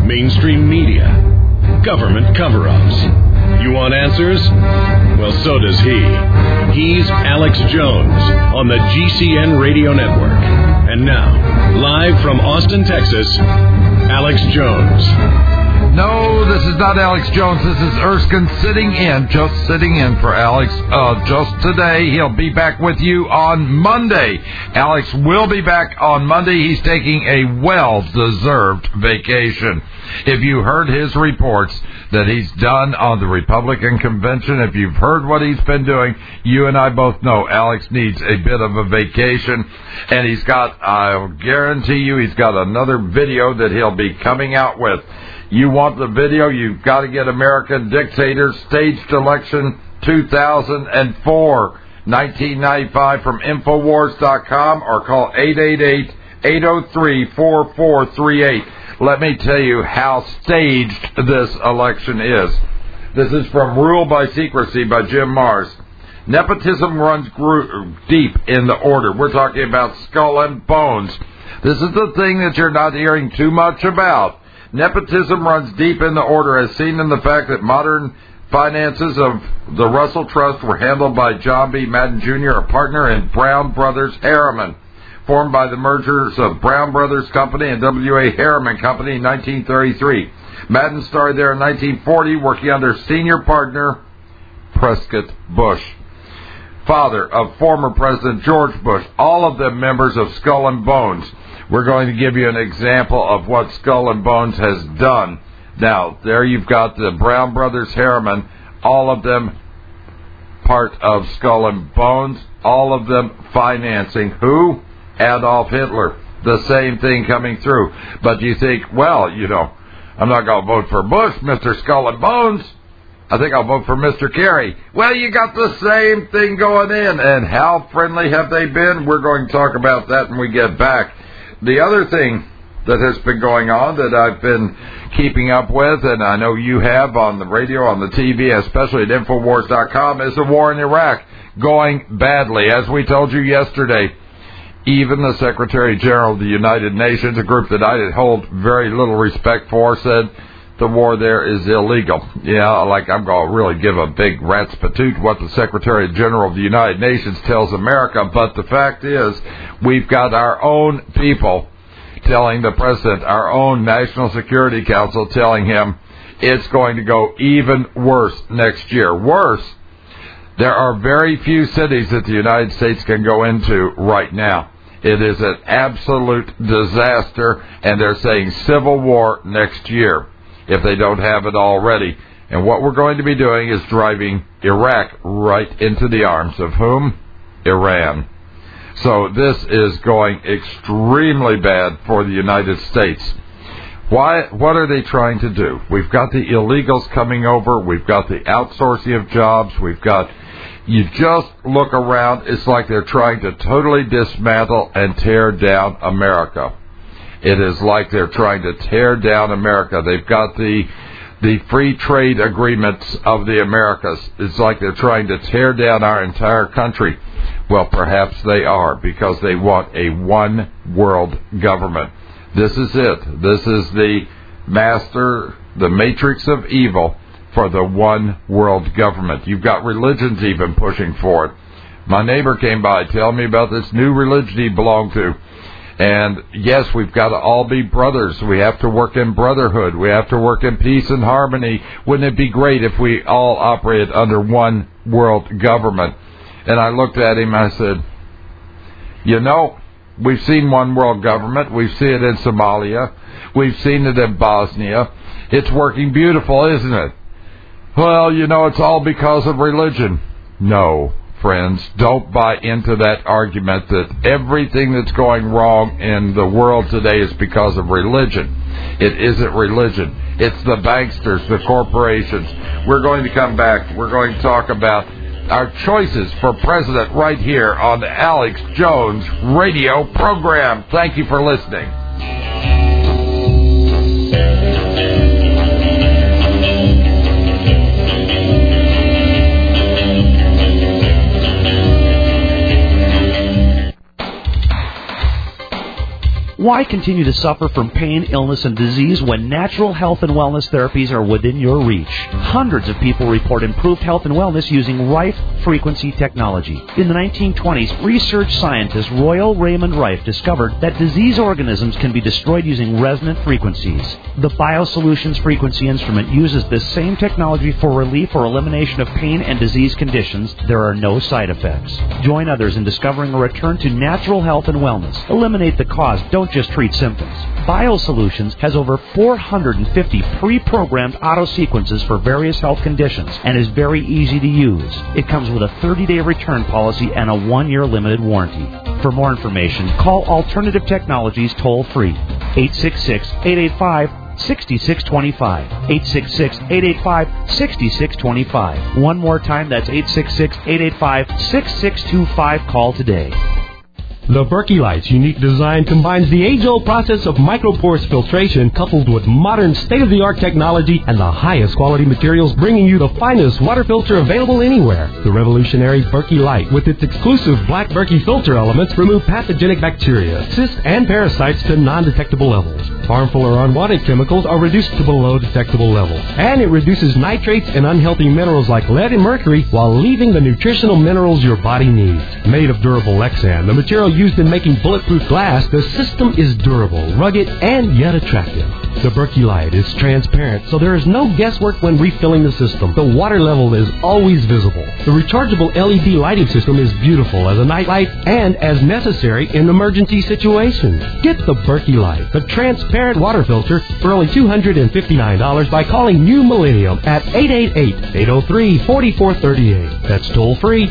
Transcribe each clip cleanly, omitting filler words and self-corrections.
mainstream media, government cover-ups. You want answers? Well, so does he. He's Alex Jones on the GCN Radio Network. And now, live from Austin, Texas, Alex Jones. No, this is not Alex Jones. This is Erskine sitting in for Alex. Just today, he'll be back with you on Monday. Alex will be back on Monday. He's taking a well-deserved vacation. If you heard his reports that he's done on the Republican convention, if you've heard what he's been doing, you and I both know Alex needs a bit of a vacation. And he's got, I'll guarantee you, he's got another video that he'll be coming out with. You want the video? You've got to get American Dictator Staged Election 2004, 1995 from Infowars.com or call 888-803-4438. Let me tell you how staged this election is. This is from Rule by Secrecy by Jim Marrs. Nepotism runs deep in the order. We're talking about Skull and Bones. This is the thing that you're not hearing too much about. Nepotism runs deep in the order, as seen in the fact that modern finances of the Russell Trust were handled by John B. Madden Jr., a partner in Brown Brothers Harriman, formed by the mergers of Brown Brothers Company and W.A. Harriman Company in 1933. Madden started there in 1940, working under senior partner Prescott Bush, father of former President George Bush, all of them members of Skull and Bones. We're going to give you an example of what Skull and Bones has done. Now, there you've got the Brown Brothers Harriman, all of them part of Skull and Bones, all of them financing who? Adolf Hitler. The same thing coming through. But you think, well, you know, I'm not going to vote for Bush, Mr. Skull and Bones. I think I'll vote for Mr. Kerry. Well, you got the same thing going in. And how friendly have they been? We're going to talk about that when we get back. The other thing that has been going on that I've been keeping up with, and I know you have on the radio, on the TV, especially at Infowars.com, is the war in Iraq going badly. As we told you yesterday, even the Secretary General of the United Nations, a group that I hold very little respect for, said the war there is illegal. Yeah, like I'm going to really give a big rat's patoot what the Secretary General of the United Nations tells America, but the fact is we've got our own people telling the President, our own National Security Council telling him it's going to go even worse next year. Worse, there are very few cities that the United States can go into right now. It is an absolute disaster, and they're saying civil war next year if they don't have it already. And what we're going to be doing is driving Iraq right into the arms of whom? Iran. So this is going extremely bad for the United States. Why? What are they trying to do? We've got the illegals coming over. We've got the outsourcing of jobs. We've got... You just look around, it's like they're trying to totally dismantle and tear down America. It is like they're trying to tear down America. They've got the free trade agreements of the Americas. It's like they're trying to tear down our entire country. Well, perhaps they are, because they want a one world government. This is it. This is the matrix of evil for the one world government. You've got religions even pushing for it. My neighbor came by telling me about this new religion he belonged to. And yes, we've got to all be brothers. We have to work in brotherhood. We have to work in peace and harmony. Wouldn't it be great if we all operated under one world government? And I looked at him and I said, you know, we've seen one world government. We've seen it in Somalia. We've seen it in Bosnia. It's working beautiful, isn't it? Well, you know, it's all because of religion. No, friends, don't buy into that argument that everything that's going wrong in the world today is because of religion. It isn't religion. It's the banksters, the corporations. We're going to come back. We're going to talk about our choices for president right here on the Alex Jones radio program. Thank you for listening. Why continue to suffer from pain, illness, and disease when natural health and wellness therapies are within your reach? Hundreds of people report improved health and wellness using Rife frequency technology. In the 1920s, research scientist Royal Raymond Rife discovered that disease organisms can be destroyed using resonant frequencies. The BioSolutions frequency instrument uses this same technology for relief or elimination of pain and disease conditions. There are no side effects. Join others in discovering a return to natural health and wellness. Eliminate the cause. Don't just treat symptoms. BioSolutions has over 450 pre-programmed auto sequences for various health conditions and is very easy to use. It comes with a 30-day return policy and a 1-year limited warranty. For more information, call Alternative Technologies toll-free, 866-885-6625, 866-885-6625. One more time, that's 866-885-6625. Call today. The Berkey Light's unique design combines the age-old process of microporous filtration coupled with modern state-of-the-art technology and the highest quality materials, bringing you the finest water filter available anywhere. The revolutionary Berkey Light, with its exclusive black Berkey filter elements, remove pathogenic bacteria, cysts, and parasites to non-detectable levels. Harmful or unwanted chemicals are reduced to below detectable levels. And it reduces nitrates and unhealthy minerals like lead and mercury while leaving the nutritional minerals your body needs. Made of durable Lexan, the material used in making bulletproof glass, the system is durable, rugged, and yet attractive. The Berkey Light is transparent, so there is no guesswork when refilling the system. The water level is always visible. The rechargeable LED lighting system is beautiful as a night light and as necessary in emergency situations. Get the Berkey Light, the transparent water filter, for only $259 by calling New Millennium at 888-803-4438. That's toll-free,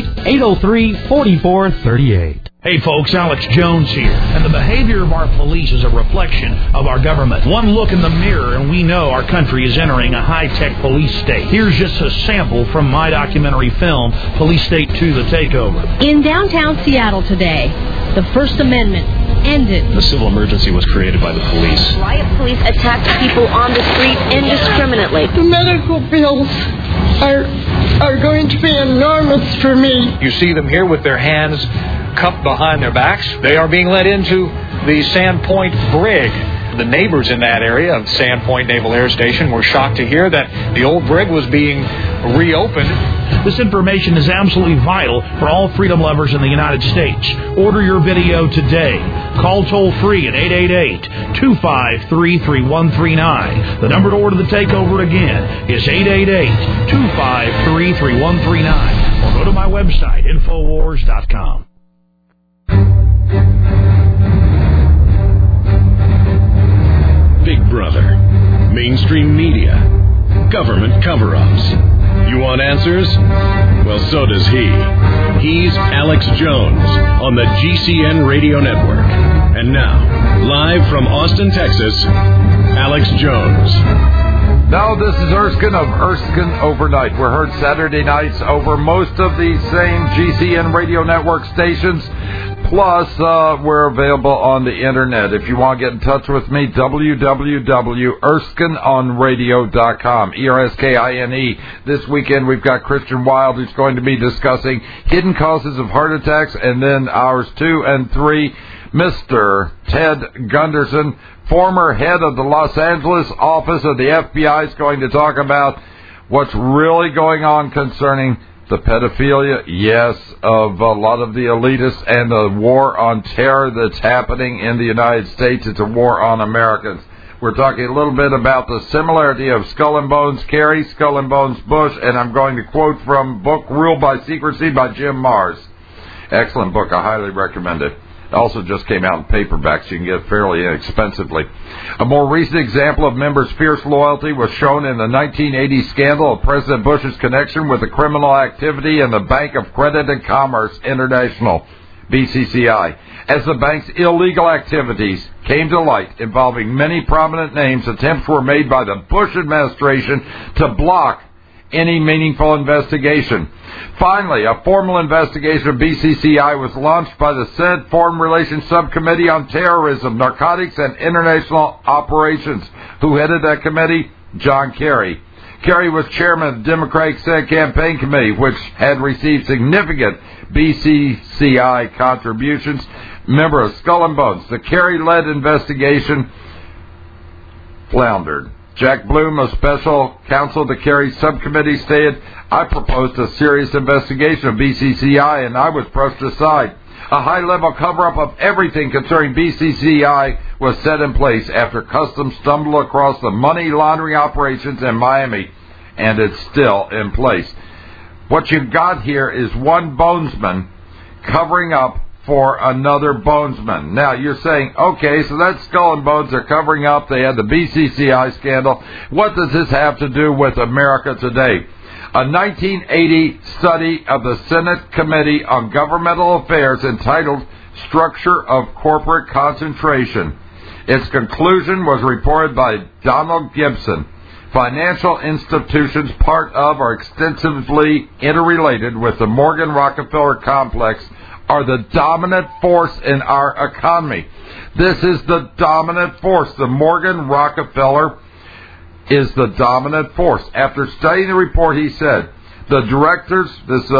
888-803-4438. Hey folks, Alex Jones here, and the behavior of our police is a reflection of our government. One look in the mirror and we know our country is entering a high-tech police state. Here's just a sample from my documentary film, Police State 2: The Takeover. In downtown Seattle today, the First Amendment ended. The civil emergency was created by the police. Riot police attacked people on the street indiscriminately. The medical bills are going to be enormous for me. You see them here with their hands cupped behind their backs. They are being led into the Sandpoint Brig. The neighbors in that area of Sandpoint Naval Air Station were shocked to hear that the old brig was being reopened. This information is absolutely vital for all freedom lovers in the United States. Order your video today. Call toll-free at 888-253-3139. The number to order the takeover again is 888-253-3139. Or go to my website, Infowars.com. Big Brother, mainstream media, government cover-ups. You want answers? Well, so does he. He's Alex Jones on the GCN Radio Network. And now, live from Austin, Texas, Alex Jones. No, this is Erskine of Erskine Overnight. We're heard Saturday nights over most of the same GCN Radio Network stations. Plus, we're available on the Internet. If you want to get in touch with me, www.erskineonradio.com, ERSKINE. This weekend, we've got Christian Wild, who's going to be discussing hidden causes of heart attacks, and then hours 2 and 3, Mr. Ted Gunderson, former head of the Los Angeles office of the FBI, is going to talk about what's really going on concerning the pedophilia, yes, of a lot of the elitists, and the war on terror that's happening in the United States. It's a war on Americans. We're talking a little bit about the similarity of Skull and Bones Kerry, Skull and Bones Bush, and I'm going to quote from book Ruled by Secrecy by Jim Marrs. Excellent book. I highly recommend it. It also just came out in paperback, so you can get it fairly inexpensively. A more recent example of members' fierce loyalty was shown in the 1980 scandal of President Bush's connection with the criminal activity in the Bank of Credit and Commerce International, BCCI. As the bank's illegal activities came to light involving many prominent names, attempts were made by the Bush administration to block any meaningful investigation. Finally, a formal investigation of BCCI was launched by the Senate Foreign Relations Subcommittee on Terrorism, Narcotics, and International Operations. Who headed that committee? John Kerry. Kerry was chairman of the Democratic Senate Campaign Committee, which had received significant BCCI contributions. member of Skull and Bones. The Kerry-led investigation floundered. Jack Bloom, a special counsel to Kerry subcommittee, stated, I proposed a serious investigation of BCCI, and I was brushed aside. A high-level cover-up of everything concerning BCCI was set in place after Customs stumbled across the money laundering operations in Miami, and it's still in place. What you've got here is one bonesman covering up for another bonesman. Now, you're saying, okay, so that's Skull and Bones. They're covering up. They had the BCCI scandal. What does this have to do with America today? A 1980 study of the Senate Committee on Governmental Affairs entitled Structure of Corporate Concentration. Its conclusion was reported by Donald Gibson. Financial institutions part of or extensively interrelated with the Morgan Rockefeller complex are the dominant force in our economy. This is the dominant force. The Morgan Rockefeller is the dominant force. After studying the report, he said, the directors,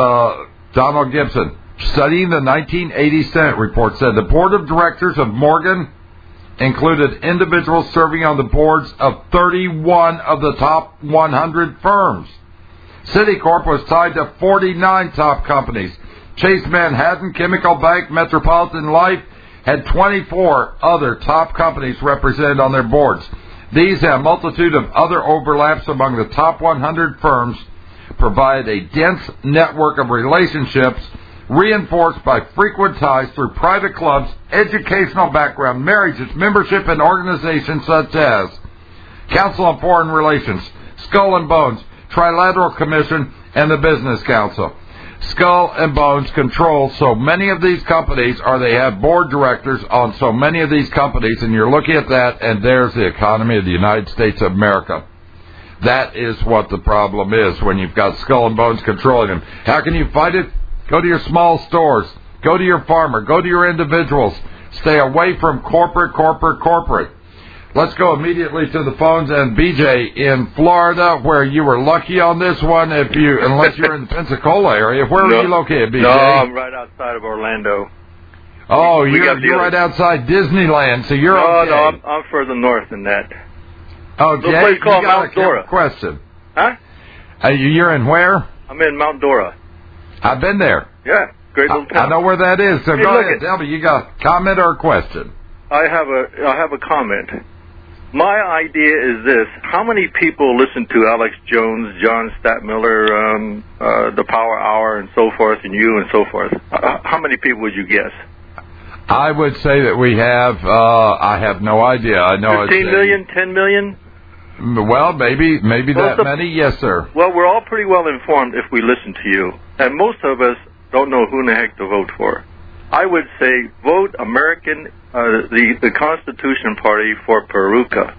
Donald Gibson, studying the 1980 Senate report, said the board of directors of Morgan included individuals serving on the boards of 31 of the top 100 firms. Citicorp was tied to 49 top companies. Chase Manhattan, Chemical Bank, Metropolitan Life had 24 other top companies represented on their boards. These and a multitude of other overlaps among the top 100 firms provide a dense network of relationships reinforced by frequent ties through private clubs, educational background, marriages, membership in organizations such as Council on Foreign Relations, Skull and Bones, Trilateral Commission, and the Business Council. Skull and Bones control so many of these companies, or they have board directors on so many of these companies, and you're looking at that, and there's the economy of the United States of America. That is what the problem is when you've got Skull and Bones controlling them. How can you fight it? Go to your small stores. Go to your farmer. Go to your individuals. Stay away from corporate. Let's go immediately to the phones. And BJ in Florida, where you were lucky on this one, unless you're in the Pensacola area. Where are you located, BJ? No, I'm right outside of Orlando. Oh, you're right outside Disneyland, so you're okay. No, I'm further north than that. Okay, a place called Mount Dora. Question. Huh? You're in where? I'm in Mount Dora. I've been there. Yeah, great little town. I know where that is. So go ahead, tell me. You got a comment or a question? I have a comment. My idea is this: how many people listen to Alex Jones, John Stadtmiller, the Power Hour, and so forth, and you and so forth? How many people would you guess? I would say that we have. I have no idea. I know 15 million, 10 million. Well, maybe that many. Yes, sir. Well, we're all pretty well informed if we listen to you, and most of us don't know who in the heck to vote for. I would say vote American, the Constitution Party for Peruka.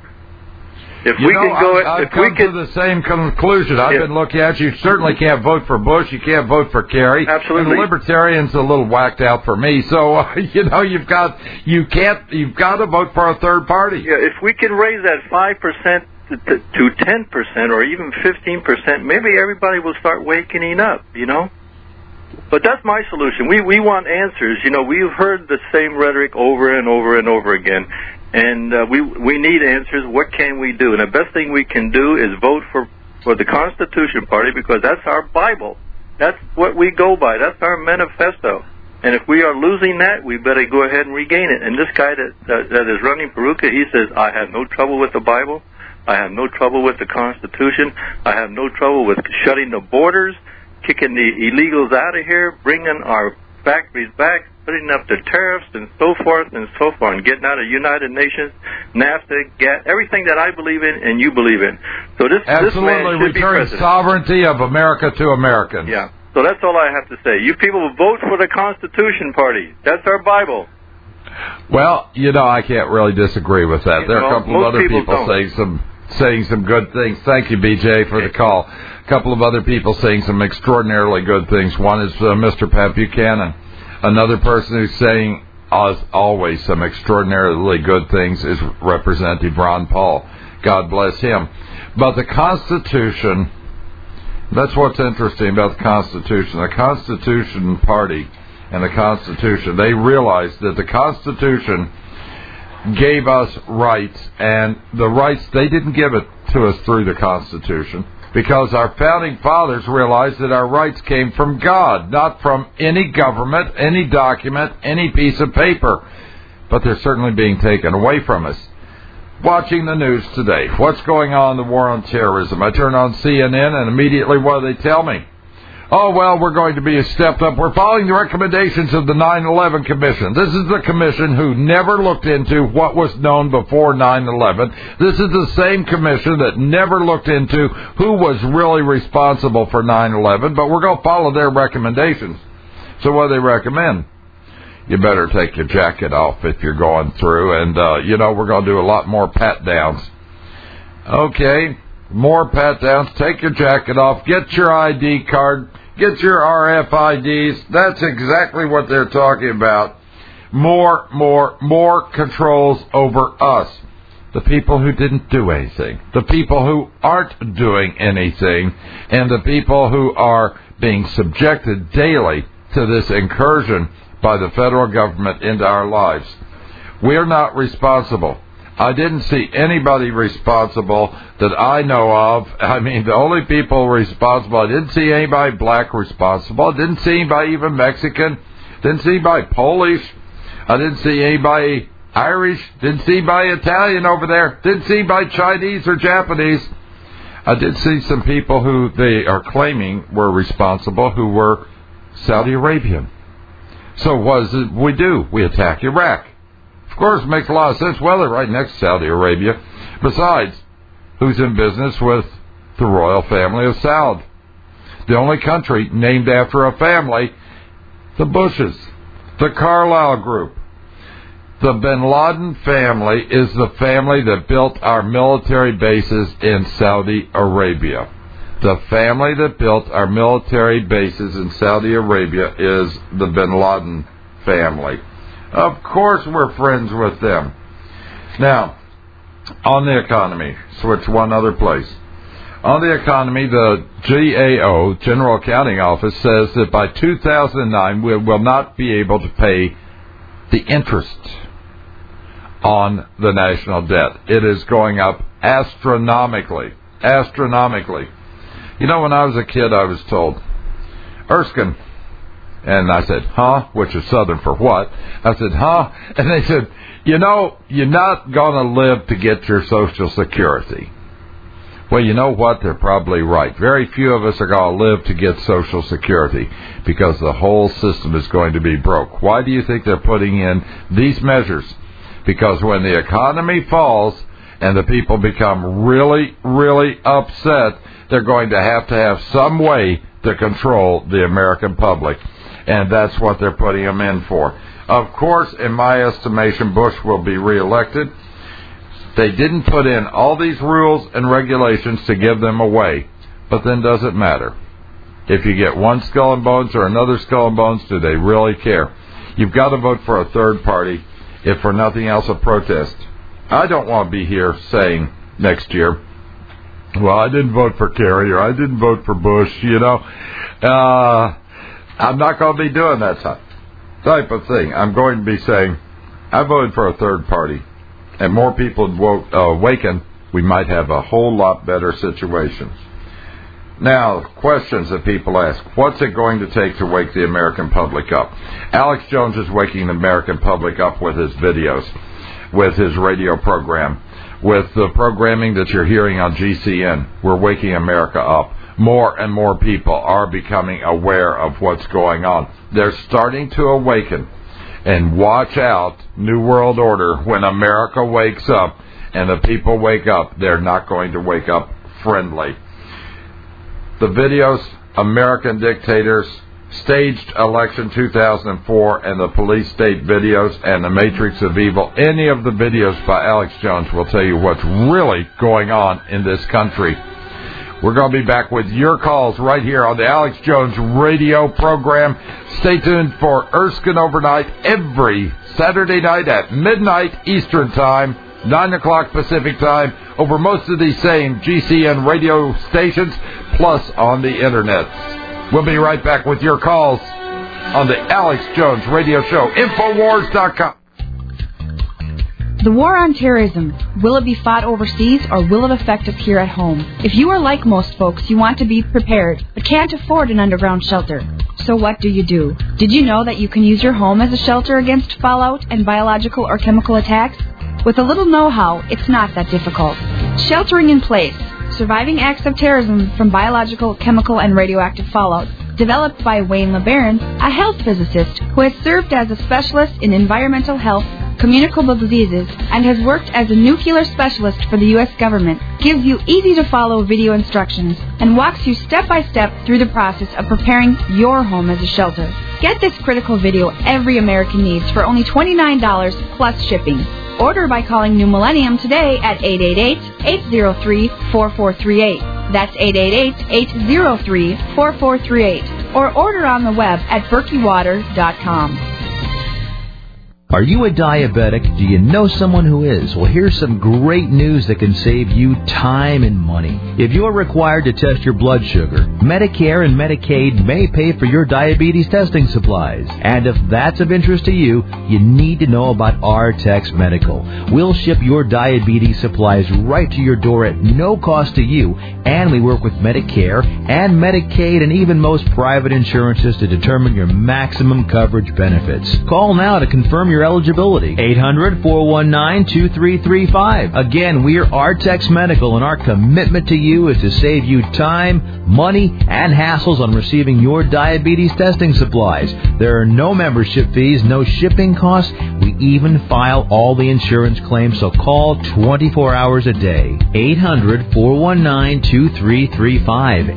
If we can go, I've come to the same conclusion. I've been looking at you. Certainly can't vote for Bush. You can't vote for Kerry. Absolutely. And the Libertarians a little whacked out for me. So you've got to vote for a third party. Yeah, if we can raise that 5% to 10% or even 15%, maybe everybody will start waking up. But that's my solution. We want answers. We've heard the same rhetoric over and over and over again. And we need answers. What can we do? And the best thing we can do is vote for the Constitution Party, because that's our Bible. That's what we go by. That's our manifesto. And if we are losing that, we better go ahead and regain it. And this guy that is running Peruka, he says, I have no trouble with the Bible. I have no trouble with the Constitution. I have no trouble with shutting the borders, kicking the illegals out of here, bringing our factories back, putting up the tariffs and so forth, and getting out of United Nations, NAFTA, GATT, everything that I believe in and you believe in. So this man should be president. Sovereignty of America to Americans. Yeah. So that's all I have to say. You people vote for the Constitution Party. That's our Bible. Well, I can't really disagree with that. There are a couple of other people saying some good things. Thank you, BJ, for the call. A couple of other people saying some extraordinarily good things. One is Mr. Pat Buchanan. Another person who's saying, as always, some extraordinarily good things is Representative Ron Paul. God bless him. But the Constitution, that's what's interesting about the Constitution. The Constitution Party and the Constitution. They realized that the Constitution gave us rights, and the rights, they didn't give it to us through the Constitution, because our founding fathers realized that our rights came from God, not from any government, any document, any piece of paper. But they're certainly being taken away from us. Watching the news today, what's going on in the war on terrorism? I turn on CNN, and immediately what do they tell me? Oh, well, we're going to be stepped up. We're following the recommendations of the 9/11 Commission. This is the commission who never looked into what was known before 9/11. This is the same commission that never looked into who was really responsible for 9/11, but we're going to follow their recommendations. So what do they recommend? You better take your jacket off if you're going through, and, we're going to do a lot more pat-downs. Okay, more pat-downs. Take your jacket off. Get your ID card. Get your RFIDs. That's exactly what they're talking about. More controls over us. The people who didn't do anything. The people who aren't doing anything. And the people who are being subjected daily to this incursion by the federal government into our lives. We're not responsible. I didn't see anybody responsible that I know of. I mean, the only people responsible, I didn't see anybody black responsible. I didn't see anybody even Mexican. Didn't see anybody Polish. I didn't see anybody Irish. Didn't see anybody Italian over there. Didn't see anybody Chinese or Japanese. I did see some people who they are claiming were responsible who were Saudi Arabian. So what does we do? We attack Iraq. Of course, it makes a lot of sense. Well, they're right next to Saudi Arabia. Besides, who's in business with the royal family of Saud? The only country named after a family, the Bushes, the Carlyle Group. The bin Laden family is the family that built our military bases in Saudi Arabia. The family that built our military bases in Saudi Arabia is the bin Laden family. Of course we're friends with them. Now, on the economy, switch one other place. On the economy, the GAO, General Accounting Office, says that by 2009 we will not be able to pay the interest on the national debt. It is going up astronomically. Astronomically. You know, when I was a kid, I was told, Erskine, and I said, huh? Which is Southern for what? I said, huh? And they said, you know, you're not going to live to get your Social Security. Well, you know what? They're probably right. Very few of us are going to live to get Social Security because the whole system is going to be broke. Why do you think they're putting in these measures? Because when the economy falls and the people become really, really upset, they're going to have some way to control the American public. And that's what they're putting them in for. Of course, in my estimation, Bush will be reelected. They didn't put in all these rules and regulations to give them away. But then does it matter? If you get one Skull and Bones or another Skull and Bones, do they really care? You've got to vote for a third party, if for nothing else, a protest. I don't want to be here saying next year, well, I didn't vote for Kerry or I didn't vote for Bush, you know. I'm not going to be doing that type of thing. I'm going to be saying, I voted for a third party. And more people awaken, we might have a whole lot better situation. Now, questions that people ask. What's it going to take to wake the American public up? Alex Jones is waking the American public up with his videos, with his radio program, with the programming that you're hearing on GCN. We're waking America up. More and more people are becoming aware of what's going on. They're starting to awaken. And watch out, New World Order, when America wakes up and the people wake up, they're not going to wake up friendly. The videos, American Dictators, Staged Election 2004, and the Police State videos, and The Matrix of Evil, any of the videos by Alex Jones will tell you what's really going on in this country. We're going to be back with your calls right here on the Alex Jones radio program. Stay tuned for Erskine Overnight every Saturday night at midnight Eastern Time, 9 o'clock Pacific Time, over most of these same GCN radio stations, plus on the Internet. We'll be right back with your calls on the Alex Jones Radio Show. Infowars.com. The war on terrorism, will it be fought overseas or will it affect us here at home? If you are like most folks, you want to be prepared, but can't afford an underground shelter. So what do? Did you know that you can use your home as a shelter against fallout and biological or chemical attacks? With a little know-how, it's not that difficult. Sheltering in Place, Surviving Acts of Terrorism from Biological, Chemical, and Radioactive Fallout, developed by Wayne LeBaron, a health physicist who has served as a specialist in environmental health, communicable diseases, and has worked as a nuclear specialist for the U.S. government, gives you easy-to-follow video instructions and walks you step-by-step through the process of preparing your home as a shelter. Get this critical video every American needs for only $29 plus shipping. Order by calling New Millennium today at 888-803-4438. That's 888-803-4438. Or order on the web at berkeywater.com. Are you a diabetic? Do you know someone who is? Well, here's some great news that can save you time and money. If you're required to test your blood sugar, Medicare and Medicaid may pay for your diabetes testing supplies. And if that's of interest to you, you need to know about Artex Medical. We'll ship your diabetes supplies right to your door at no cost to you, and we work with Medicare and Medicaid and even most private insurances to determine your maximum coverage benefits. Call now to confirm your eligibility. 800-419-2335. Again, we're Artex Medical, and our commitment to you is to save you time, money, and hassles on receiving your diabetes testing supplies. There are no membership fees, no shipping costs. We even file all the insurance claims, so call 24 hours a day. 800-419-2335.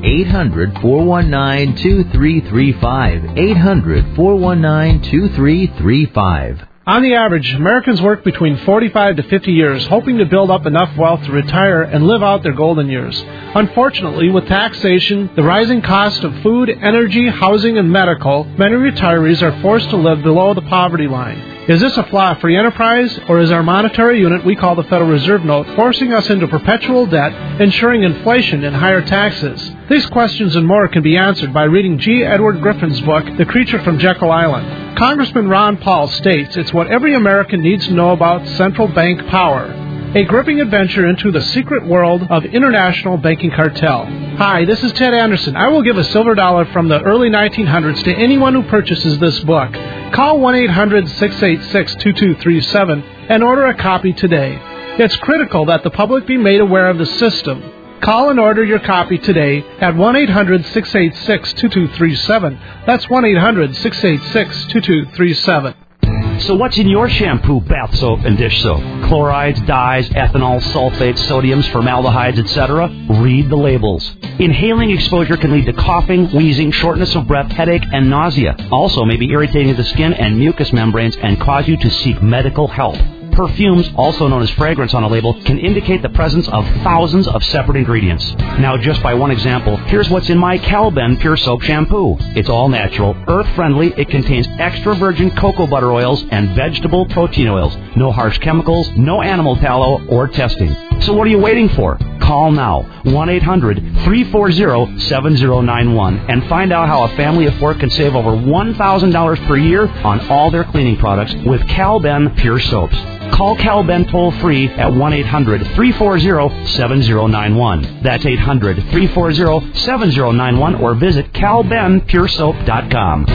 800-419-2335. 800-419-2335. On the average, Americans work between 45 to 50 years, hoping to build up enough wealth to retire and live out their golden years. Unfortunately, with taxation, the rising cost of food, energy, housing, and medical, many retirees are forced to live below the poverty line. Is this a flaw free enterprise, or is our monetary unit we call the Federal Reserve Note forcing us into perpetual debt, ensuring inflation and higher taxes? These questions and more can be answered by reading G. Edward Griffin's book, The Creature from Jekyll Island. Congressman Ron Paul states it's what every American needs to know about central bank power. A gripping adventure into the secret world of international banking cartel. Hi, this is Ted Anderson. I will give a silver dollar from the early 1900s to anyone who purchases this book. Call 1-800-686-2237 and order a copy today. It's critical that the public be made aware of the system. Call and order your copy today at 1-800-686-2237. That's 1-800-686-2237. So what's in your shampoo, bath soap, and dish soap? Chlorides, dyes, ethanol, sulfates, sodiums, formaldehydes, etc.? Read the labels. Inhaling exposure can lead to coughing, wheezing, shortness of breath, headache, and nausea. Also may be irritating to the skin and mucous membranes and cause you to seek medical help. Perfumes, also known as fragrance on a label, can indicate the presence of thousands of separate ingredients. Now, just by one example, here's what's in my Calben Pure Soap Shampoo. It's all natural, earth-friendly. It contains extra virgin cocoa butter oils and vegetable protein oils. No harsh chemicals, no animal tallow or testing. So what are you waiting for? Call now, 1-800-340-7091, and find out how a family of four can save over $1,000 per year on all their cleaning products with Calben Pure Soaps. Call Calben toll-free at 1-800-340-7091. That's 800-340-7091, or visit calbenpuresoap.com.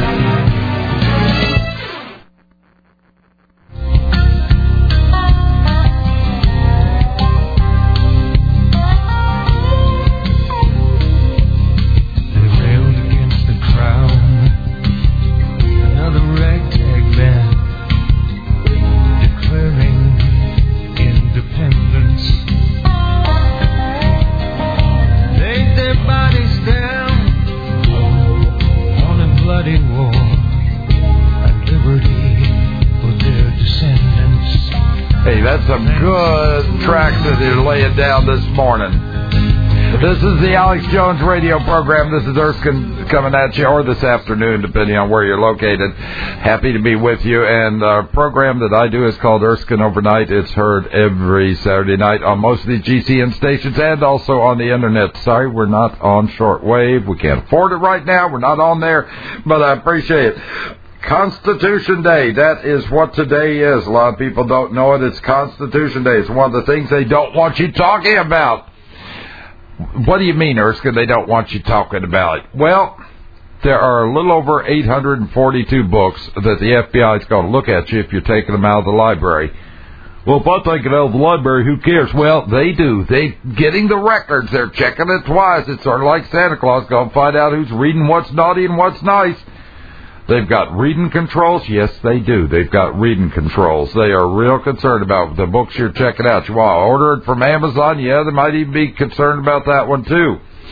Hey, that's some good tracks that they're laying down this morning. This is the Alex Jones radio program. This is Erskine coming at you, or this afternoon, depending on where you're located. Happy to be with you. And the program that I do is called Erskine Overnight. It's heard every Saturday night on most of the GCN stations and also on the Internet. Sorry, we're not on shortwave. We can't afford it right now. We're not on there, but I appreciate it. Constitution Day, that is what today is. A lot of people don't know it. It's Constitution Day. It's one of the things they don't want you talking about. What do you mean, Erskine, they don't want you talking about it? Well, there are a little over 842 books that the FBI is going to look at you if you're taking them out of the library. Well, if I take it out of the library, who cares? Well, they do. They're getting the records. They're checking it twice. It's sort of like Santa Claus going to find out who's reading what's naughty and what's nice. They've got reading controls. Yes, they do. They've got reading controls. They are real concerned about the books you're checking out. You want to order it from Amazon? Yeah, they might even be concerned about that one, too.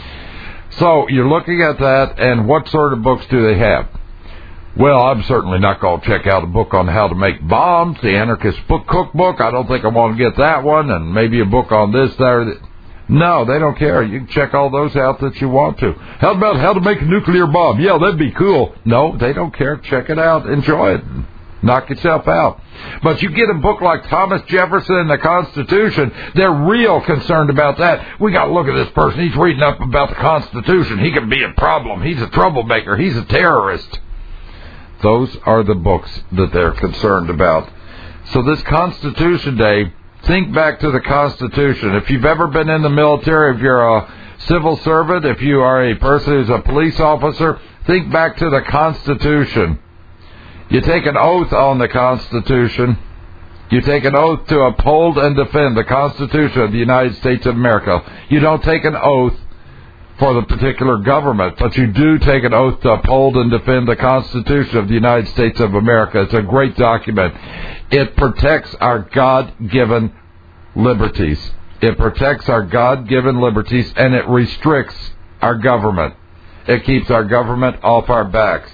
So you're looking at that, and what sort of books do they have? Well, I'm certainly not going to check out a book on how to make bombs, the Anarchist Book Cookbook. I don't think I want to get that one, and maybe a book on this, that, or that. No, they don't care. You can check all those out that you want to. How about how to make a nuclear bomb? Yeah, that'd be cool. No, they don't care. Check it out. Enjoy it. Knock yourself out. But you get a book like Thomas Jefferson and the Constitution, they're real concerned about that. We got to look at this person. He's reading up about the Constitution. He could be a problem. He's a troublemaker. He's a terrorist. Those are the books that they're concerned about. So this Constitution Day, think back to the Constitution. If you've ever been in the military, if you're a civil servant, if you are a person who's a police officer, think back to the Constitution. You take an oath on the Constitution. You take an oath to uphold and defend the Constitution of the United States of America. You don't take an oath for the particular government, but you do take an oath to uphold and defend the Constitution of the United States of America. It's a great document. It protects our God-given liberties. It protects our God-given liberties, and it restricts our government. It keeps our government off our backs.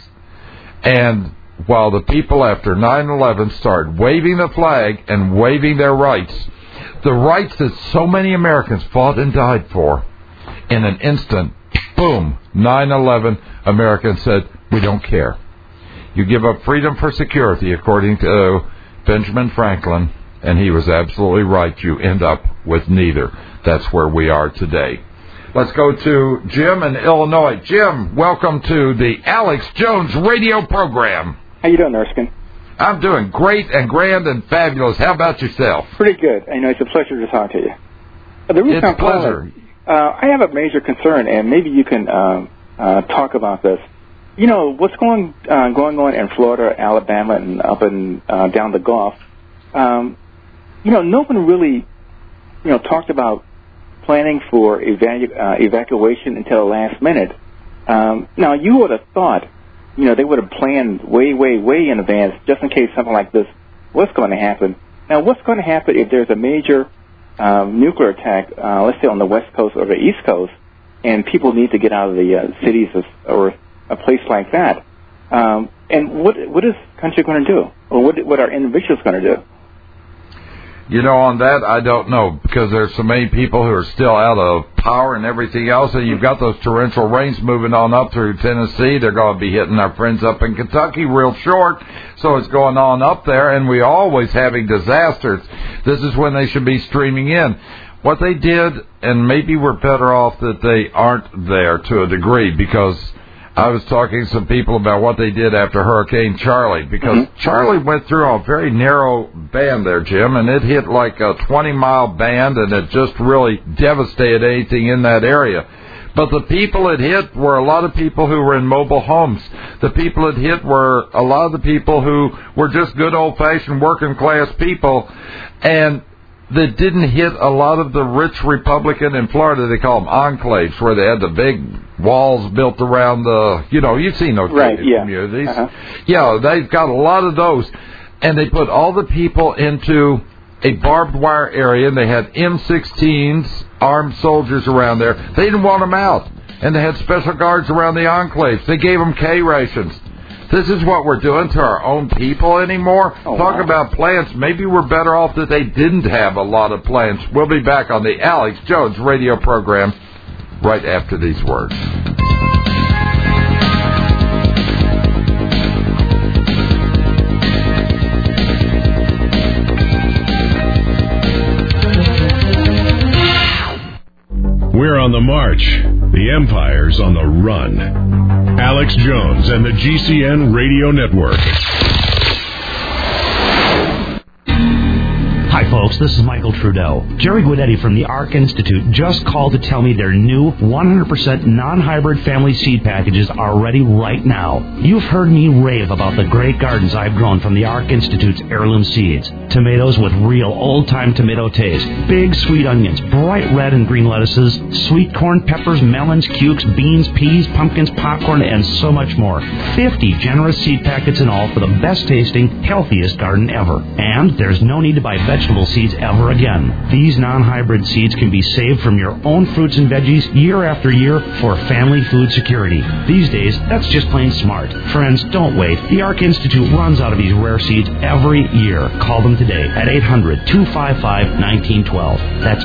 And while the people after 9/11 started waving the flag and waving their rights, the rights that so many Americans fought and died for, in an instant, boom, 9/11, Americans said, we don't care. You give up freedom for security, according to Benjamin Franklin, and he was absolutely right. You end up with neither. That's where we are today. Let's go to Jim in Illinois. Jim, welcome to the Alex Jones radio program. How you doing, Erskine? I'm doing great and grand and fabulous. How about yourself? Pretty good. I know it's a pleasure to talk to you. The reason it's a pleasure. I have a major concern, and maybe you can talk about this. You know, what's going on in Florida, Alabama, and up and down the Gulf, no one really, talked about planning for evacuation until the last minute. Now, you would have thought, they would have planned way, way, way in advance just in case something like this was going to happen. Now, what's going to happen if there's a major nuclear attack, let's say on the West Coast or the East Coast, and people need to get out of the cities or a place like that? And what is the country going to do? Or what are individuals going to do? On that, I don't know, because there's so many people who are still out of power and everything else, and you've got those torrential rains moving on up through Tennessee. They're going to be hitting our friends up in Kentucky real short, so it's going on up there, and we're always having disasters. This is when they should be streaming in. What they did, and maybe we're better off that they aren't there to a degree, because I was talking to some people about what they did after Hurricane Charlie, because Charlie went through a very narrow band there, Jim, and it hit like a 20-mile band, and it just really devastated anything in that area. But the people it hit were a lot of people who were in mobile homes. The people it hit were a lot of the people who were just good old-fashioned working-class people, and that didn't hit a lot of the rich Republican in Florida. They call them enclaves, where they had the big walls built around the, you've seen those communities. Yeah, they've got a lot of those. And they put all the people into a barbed wire area, and they had M16s, armed soldiers around there. They didn't want them out. And they had special guards around the enclaves. They gave them K rations. This is what we're doing to our own people anymore. Talk about plans. Maybe we're better off that they didn't have a lot of plans. We'll be back on the Alex Jones radio program right after these words. We're on the march. The Empire's on the run. Alex Jones and the GCN Radio Network. Hi, folks. This is Michael Trudeau. Jerry Guidetti from the ARC Institute just called to tell me their new 100% non-hybrid family seed packages are ready right now. You've heard me rave about the great gardens I've grown from the ARC Institute's heirloom seeds. Tomatoes with real old-time tomato taste. Big sweet onions, bright red and green lettuces, sweet corn, peppers, melons, cukes, beans, peas, pumpkins, popcorn, and so much more. 50 generous seed packets in all for the best-tasting, healthiest garden ever. And there's no need to buy vegetable seeds ever again. These non-hybrid seeds can be saved from your own fruits and veggies year after year for family food security. These days, that's just plain smart. Friends, don't wait. The ARC Institute runs out of these rare seeds every year. Call them today at 800-255-1912. That's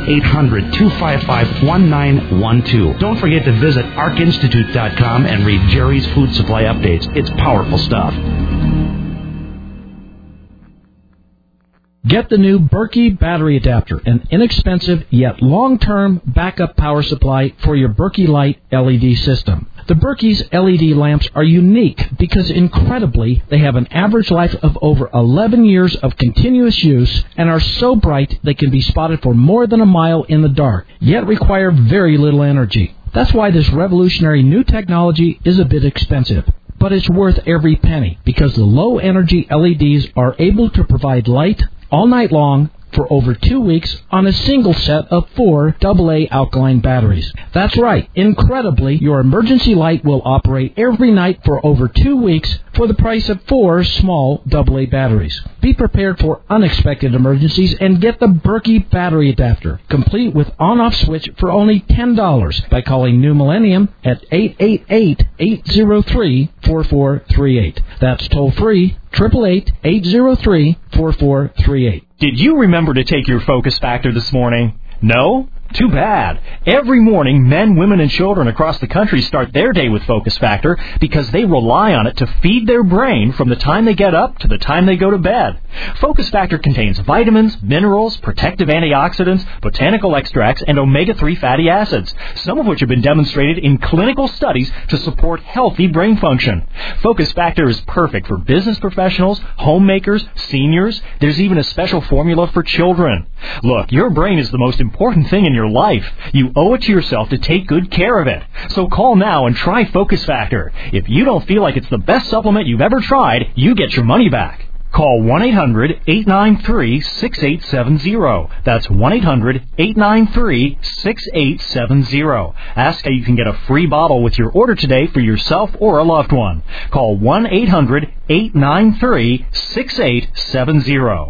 800-255-1912. Don't forget to visit arcinstitute.com and read Jerry's food supply updates. It's powerful stuff. Get the new Berkey battery adapter, an inexpensive yet long-term backup power supply for your Berkey Light LED system. The Berkey's LED lamps are unique because, incredibly, they have an average life of over 11 years of continuous use and are so bright they can be spotted for more than a mile in the dark, yet require very little energy. That's why this revolutionary new technology is a bit expensive. But it's worth every penny because the low-energy LEDs are able to provide light all night long for over 2 weeks on a single set of 4 AA alkaline batteries. That's right. Incredibly, your emergency light will operate every night for over 2 weeks for the price of 4 small AA batteries. Be prepared for unexpected emergencies and get the Berkey battery adapter, complete with on-off switch for only $10 by calling New Millennium at 888-803-4438. That's toll-free, 888-803-4438. Did you remember to take your Focus Factor this morning? No? Too bad. Every morning, men, women, and children across the country start their day with Focus Factor because they rely on it to feed their brain from the time they get up to the time they go to bed. Focus Factor contains vitamins, minerals, protective antioxidants, botanical extracts, and omega-3 fatty acids, some of which have been demonstrated in clinical studies to support healthy brain function. Focus Factor is perfect for business professionals, homemakers, seniors. There's even a special formula for children. Look, your brain is the most important thing in your life. You owe it to yourself to take good care of it. So call now and try Focus Factor. If you don't feel like it's the best supplement you've ever tried, you get your money back. Call 1-800-893-6870. That's 1-800-893-6870. Ask how you can get a free bottle with your order today for yourself or a loved one. Call 1-800-893-6870.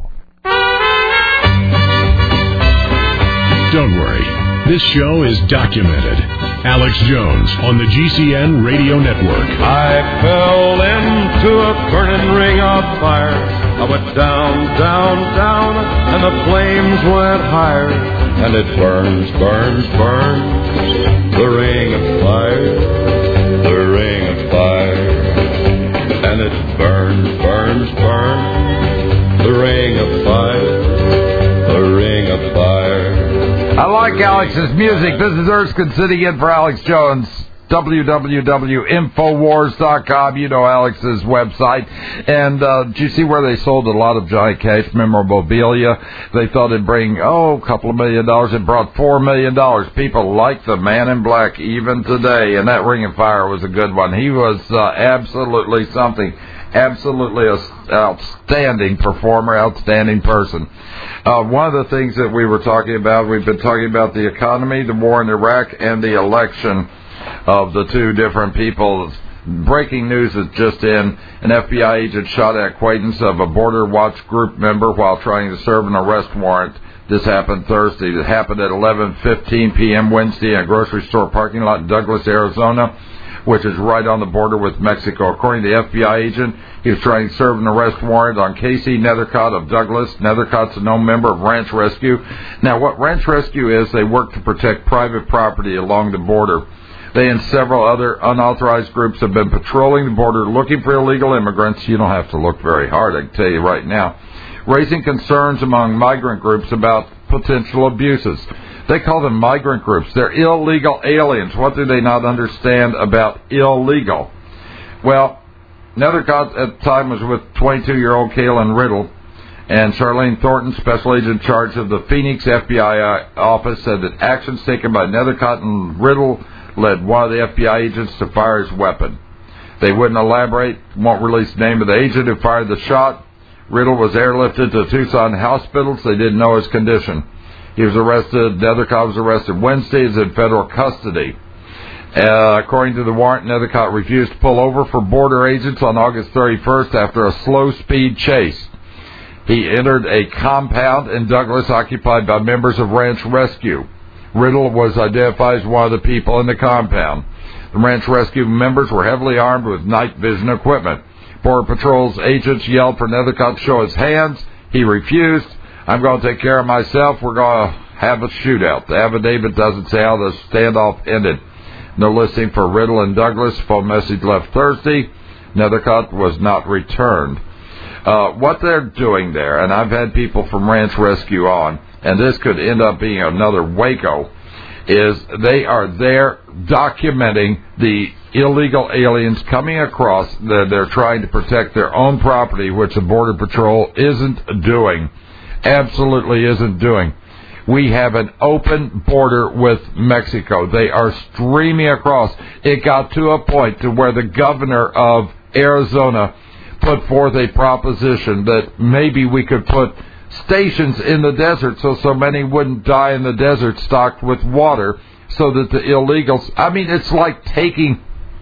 Don't worry. This show is documented. Alex Jones on the GCN Radio Network. I fell into a burning ring of fire. I went down, down, down, and the flames went higher. And it burns, burns, burns, the ring of fire, the ring of fire. And it burns, burns, burns, the ring of fire, the ring of fire. I like Alex's music. This is Erskine sitting in for Alex Jones. www.infowars.com. You know Alex's website. And did you see where they sold a lot of Johnny Cash memorabilia? They thought it'd bring, a couple of $1 million. It brought $4 million. People like the Man in Black even today. And that Ring of Fire was a good one. He was absolutely something. Absolutely an outstanding performer, outstanding person. One of the things that we were talking about, we've been talking about the economy, the war in Iraq, and the election of the two different people. Breaking news is just in. An FBI agent shot an acquaintance of a Border Watch Group member while trying to serve an arrest warrant. This happened Thursday. It happened at 11:15 p.m. Wednesday in a grocery store parking lot in Douglas, Arizona. which is right on the border with Mexico. According to the FBI agent, he was trying to serve an arrest warrant on Casey Nethercott of Douglas. Nethercott's a known member of Ranch Rescue. Now, what Ranch Rescue is, they work to protect private property along the border. They and several other unauthorized groups have been patrolling the border looking for illegal immigrants. You don't have to look very hard, I can tell you right now. Raising concerns among migrant groups about potential abuses. They call them migrant groups. They're illegal aliens. What do they not understand about illegal? Well, Nethercott at the time was with 22-year-old Kaylin Riddle, and Charlene Thornton, special agent in charge of the Phoenix FBI office, said that actions taken by Nethercott and Riddle led one of the FBI agents to fire his weapon. They wouldn't elaborate, won't release the name of the agent who fired the shot. Riddle was airlifted to Tucson hospitals. They didn't know his condition. He was arrested. Nethercott was arrested Wednesday. He's in federal custody. According to the warrant, Nethercott refused to pull over for border agents on August 31st after a slow-speed chase. He entered a compound in Douglas occupied by members of Ranch Rescue. Riddle was identified as one of the people in the compound. The Ranch Rescue members were heavily armed with night vision equipment. Border Patrol's agents yelled for Nethercott to show his hands. He refused. I'm going to take care of myself. We're going to have a shootout. The affidavit doesn't say how the standoff ended. No listing for Riddle and Douglas. Phone message left Thursday. Nethercott was not returned. What they're doing there, and I've had people from Ranch Rescue on, and this could end up being another Waco, is they are there documenting the illegal aliens coming across. They're trying to protect their own property, which the Border Patrol isn't doing. Absolutely isn't doing. We have an open border with Mexico. They are streaming across. It got to a point to where the governor of Arizona put forth a proposition that maybe we could put stations in the desert so many wouldn't die in the desert stocked with water so that the illegals... I mean, it's like taking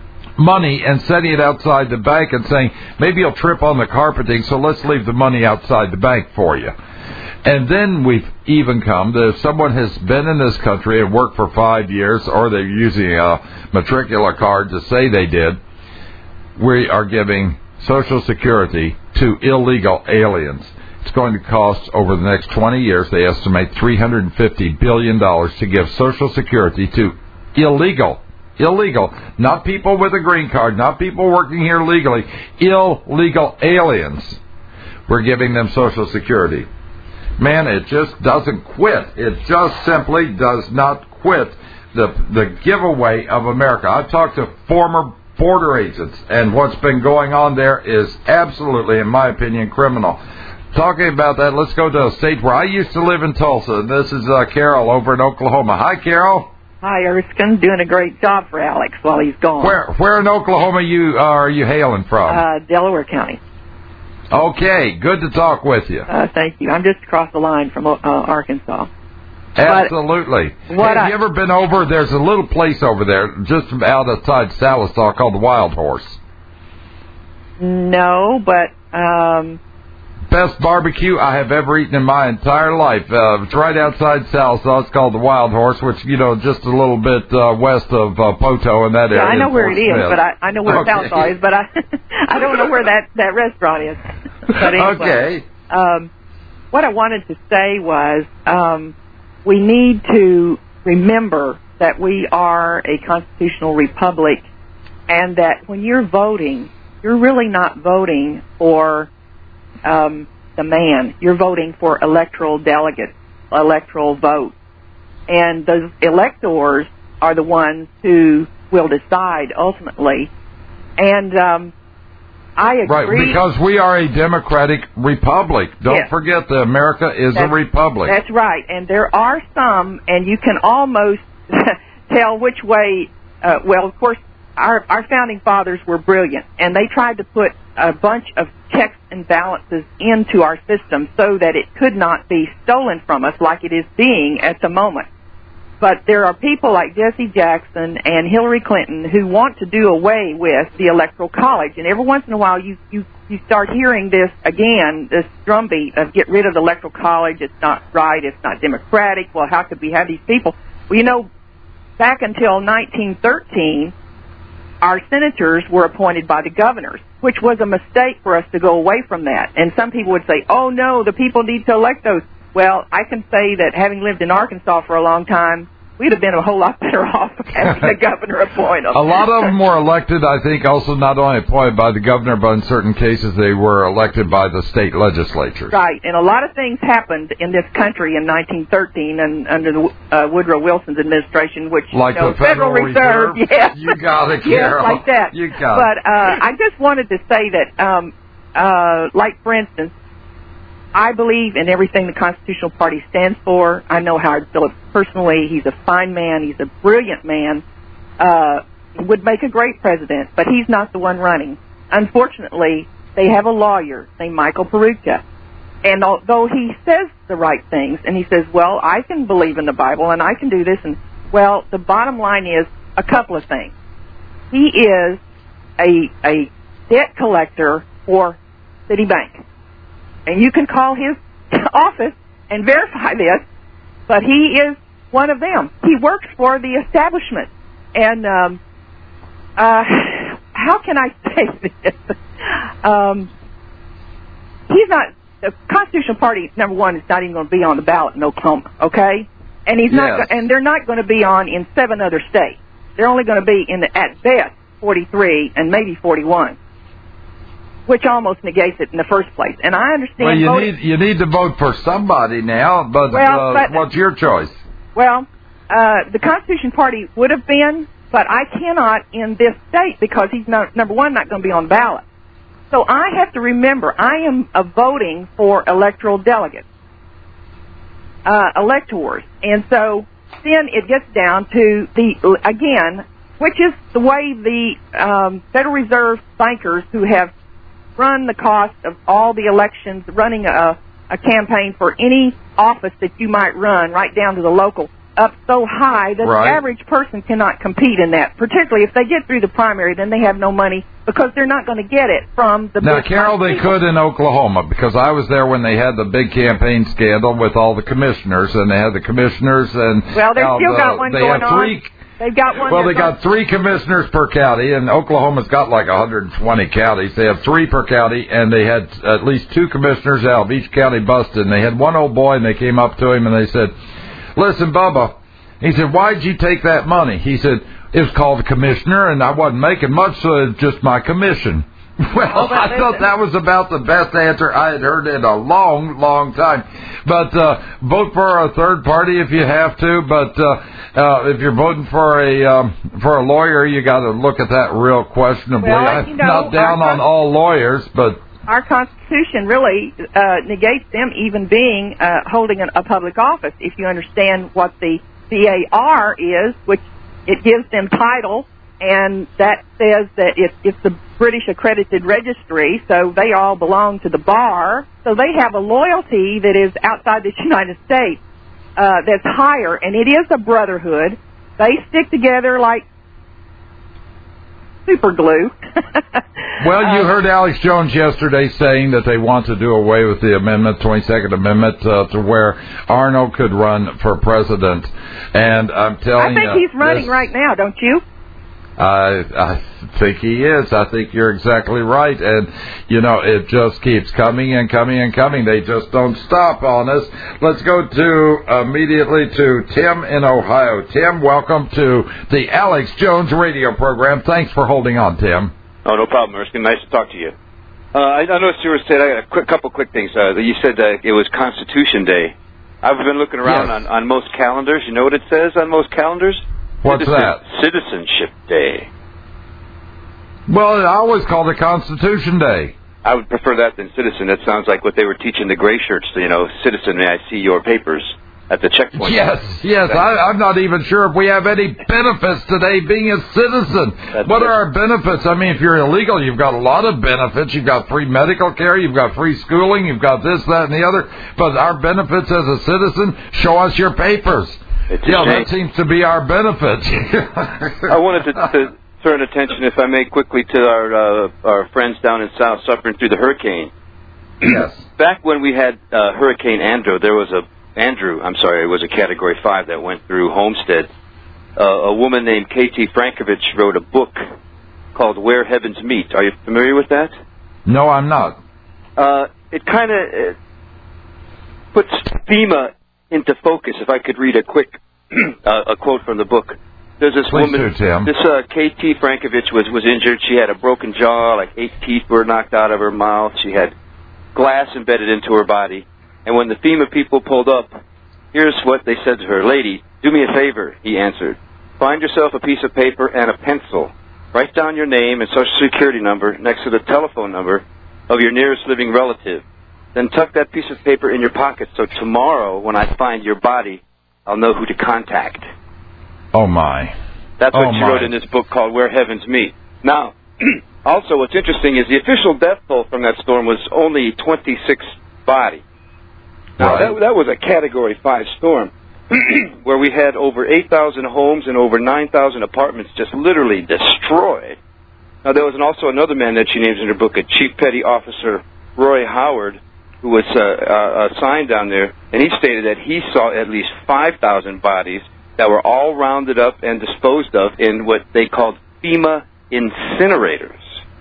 money and setting it outside the bank and saying, maybe you'll trip on the carpeting, so let's leave the money outside the bank for you. And then we've even come to if someone has been in this country and worked for 5 years, or they're using a matricular card to say they did, we are giving Social Security to illegal aliens. It's going to cost, over the next 20 years, they estimate $350 billion to give Social Security to illegal, not people with a green card, not people working here legally, illegal aliens. We're giving them Social Security. Man, it just doesn't quit. It just simply does not quit the giveaway of America. I've talked to former border agents, and what's been going on there is absolutely, in my opinion, criminal. Talking about that, let's go to a state where I used to live in Tulsa. This is Carol over in Oklahoma. Hi, Carol. Hi, Erskine. Doing a great job for Alex while he's gone. Where in Oklahoma are you hailing from? Delaware County. Okay, good to talk with you. Thank you. I'm just across the line from Arkansas. Absolutely. Have you ever been over? There's a little place over there just outside Salisaw called the Wild Horse. No, but... Best barbecue I have ever eaten in my entire life. It's right outside Salisaw. It's called the Wild Horse, which, just a little bit west of Poto in that area. Yeah, I know where it is, but I know where Salisaw is, but I don't know where that restaurant is. But anyway, okay. What I wanted to say was we need to remember that we are a constitutional republic, and that when you're voting, you're really not voting for the man. You're voting for electoral delegates, electoral vote. And those electors are the ones who will decide ultimately. And I agree. Right, because we are a democratic republic. Don't forget that America is a republic. That's right. And there are some, and you can almost tell which way, well, of course, our founding fathers were brilliant, and they tried to put a bunch of checks and balances into our system so that it could not be stolen from us like it is being at the moment. But there are people like Jesse Jackson and Hillary Clinton who want to do away with the Electoral College. And every once in a while you start hearing this again, this drumbeat of get rid of the Electoral College. It's not right. It's not democratic. Well, how could we have these people? Well, back until 1913, our senators were appointed by the governors, which was a mistake for us to go away from that. And some people would say, oh, no, the people need to elect those. Well, I can say that having lived in Arkansas for a long time, we'd have been a whole lot better off having the governor appoint them. A lot of them were elected, I think, also not only appointed by the governor, but in certain cases they were elected by the state legislatures. Right, and a lot of things happened in this country in 1913 and under the Woodrow Wilson's administration, which, like the Federal Reserve, yes. You got it, Yes, Carol. like that. You got it. But I just wanted to say that, like, for instance, I believe in everything the Constitutional Party stands for. I know Howard Phillips personally. He's a fine man. He's a brilliant man. Would make a great president, but he's not the one running. Unfortunately, they have a lawyer named Michael Perugia. And although he says the right things, and he says, well, I can believe in the Bible, and I can do this, and, well, the bottom line is a couple of things. He is a debt collector for Citibank. And you can call his office and verify this, but he is one of them. He works for the establishment. And how can I say this? He's not, the Constitutional Party, number one, is not even going to be on the ballot in Oklahoma, okay? And he's not, and they're not going to be on in 7 other states. They're only going to be in at best 43 and maybe 41. Which almost negates it in the first place. And I understand... Well, you need to vote for somebody now, but what's your choice? Well, the Constitution Party would have been, but I cannot in this state because he's, number one, not going to be on the ballot. So I have to remember, I am voting for electoral delegates, electors. And so then it gets down to again, which is the way the Federal Reserve bankers who have run the cost of all the elections, running a campaign for any office that you might run, right down to the local, up so high that the average person cannot compete in that. Particularly if they get through the primary, then they have no money because they're not going to get it from the... Now, Carol, they could in Oklahoma because I was there when they had the big campaign scandal with all the commissioners, and they had the commissioners and... Well, they've still got one going on. They've got one. Well, they got 3 commissioners per county, and Oklahoma's got like 120 counties. They have 3 per county, and they had at least 2 commissioners out of each county busted. And they had one old boy, and they came up to him, and they said, listen, Bubba, he said, why'd you take that money? He said, it was called a commissioner, and I wasn't making much, so it was just my commission. Well, I thought that was about the best answer I had heard in a long, long time. But vote for a third party if you have to. But if you're voting for a lawyer, you got to look at that real questionably. Well, I'm not down on all lawyers, but our Constitution really negates them even being holding a public office. If you understand what the BAR is, which it gives them title. And that says that it's the British Accredited Registry, so they all belong to the bar. So they have a loyalty that is outside the United States that's higher, and it is a brotherhood. They stick together like super glue. Well, you heard Alex Jones yesterday saying that they want to do away with the amendment, 22nd Amendment, to where Arnold could run for president. And I'm telling you... I think he's running right now, don't you? I think he is. I think you're exactly right. And, you know, it just keeps coming and coming and coming. They just don't stop on us. Let's go immediately to Tim in Ohio. Tim, welcome to the Alex Jones radio program. Thanks for holding on, Tim. Oh, no problem, Erskine. Nice to talk to you. I noticed you were saying, I got a couple quick things. You said it was Constitution Day. I've been looking around on most calendars. You know what it says on most calendars? What's that? Citizenship Day. Well, I always called it Constitution Day. I would prefer that than citizen. That sounds like what they were teaching the gray shirts, citizen, may I see your papers at the checkpoint. Yes. I'm not even sure if we have any benefits today being a citizen. What are our benefits? I mean, if you're illegal, you've got a lot of benefits. You've got free medical care. You've got free schooling. You've got this, that, and the other. But our benefits as a citizen, show us your papers. That seems to be our benefit. I wanted to turn attention, if I may, quickly to our friends down in South suffering through the hurricane. Yes. Back when we had Hurricane Andrew, it was a Category 5 that went through Homestead. A woman named Katie Frankovich wrote a book called Where Heavens Meet. Are you familiar with that? No, I'm not. It kind of puts FEMA into focus. If I could read a quick a quote from the book. There's this woman, this KT Frankovich was injured. She had a broken jaw, like 8 teeth were knocked out of her mouth. She had glass embedded into her body. And when the FEMA people pulled up, here's what they said to her. Lady, do me a favor, he answered. Find yourself a piece of paper and a pencil. Write down your name and social security number next to the telephone number of your nearest living relative. Then tuck that piece of paper in your pocket so tomorrow when I find your body, I'll know who to contact. Oh, my. That's what she wrote in this book called Where Heavens Meet. Now, also what's interesting is the official death toll from that storm was only 26 bodies. Now, that was a Category 5 storm where we had over 8,000 homes and over 9,000 apartments just literally destroyed. Now, there was also another man that she names in her book, a Chief Petty Officer Roy Howard, who was assigned down there, and he stated that he saw at least 5,000 bodies that were all rounded up and disposed of in what they called FEMA incinerators.